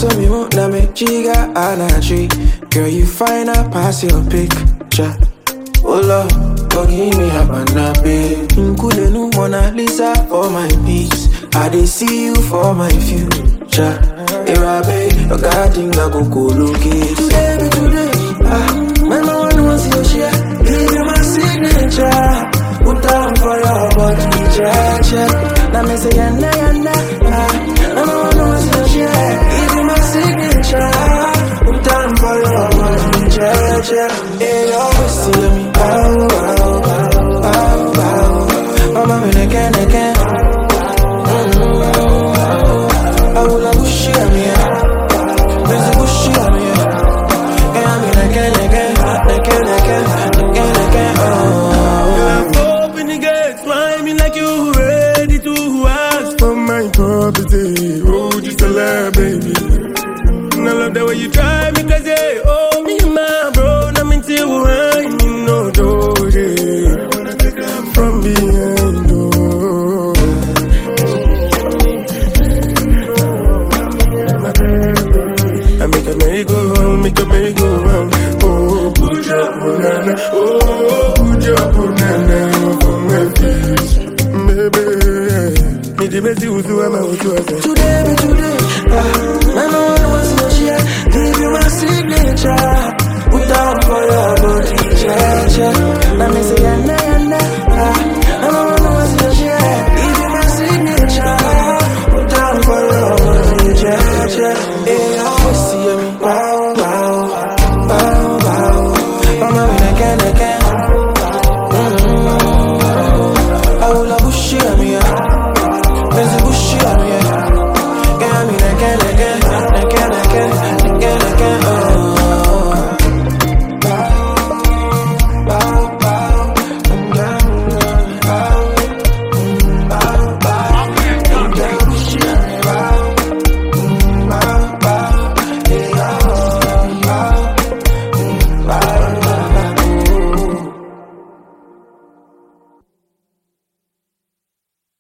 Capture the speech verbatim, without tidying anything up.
so me won't na me chiga anachi. Girl, you fine up pass your picture. Oh Lord, oh give me a banabe. Nkule nu Mona Lisa for my peace. I dey see you for my future. Irabe, your guarding I go go locate. Today be today, ah, my man wants your share. Give you my signature. Put down for your body, check, check. Now me say yana yana, ah, my man wants your share. Give you my signature. Put down for your body, check, check. Hey, you always see me, bow, bow, bow, bow, bow. Mama me neke neke. I will love push you on me, busy push you on me. And I'm like, like, like, like, like, like, oh. Open the gates, fly me like you ready to ask for my property. Oh, just a lie, baby. And I love the way you drive me crazy. Oh, me and my bro, I'm into wine, you know, Doge. From behind, oh. I make a merry-go round, make a merry-go round. Oh, put your banana, oh, put your banana for my feet, baby. Me the best you do, I'm out to us. Today be today, ah, man, no one wants your share. Give you my signature. Put down for your body, check, check. Now me say,